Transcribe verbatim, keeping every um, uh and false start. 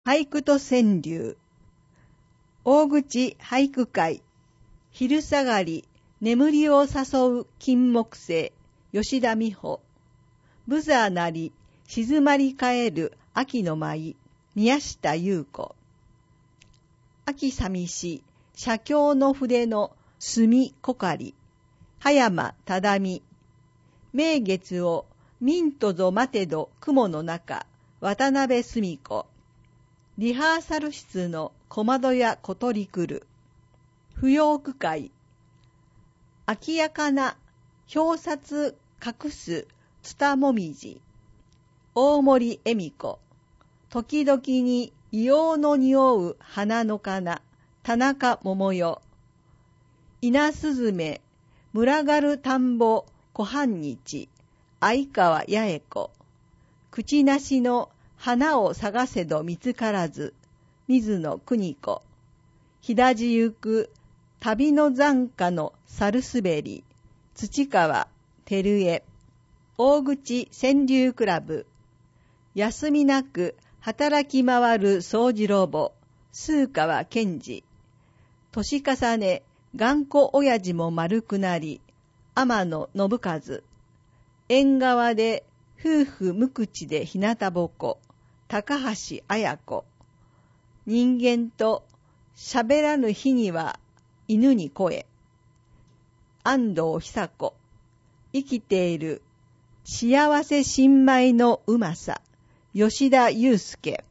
俳句と川柳。大口俳句会。昼下がり、眠りを誘う金木犀、吉田美穂。ブザーなり、静まり返る秋の舞、宮下優子。秋寂し、写経の筆の墨こかり、葉山忠美。名月を、ミントぞ待てど雲の中、渡辺澄子。リハーサル室の小窓や小鳥来る。不要区会。明やかな表札隠すつたもみじ。大森恵美子。時々に硫黄の匂う花のかな。田中桃代。稲すずめ。群がる田んぼ小半日。相川八重子。口なしの花を探せど見つからず、水野邦子。ひだじゆく旅の残花の猿滑り、土川照江。大口川柳クラブ。休みなく働き回る掃除ロボ、数川健二。年重ね、頑固親父も丸くなり、天野信和。縁側で夫婦無口で日向ぼこ、高橋綾子。人間と喋らぬ日には犬に声。安藤久子。生きている幸せ新米のうまさ。吉田祐介。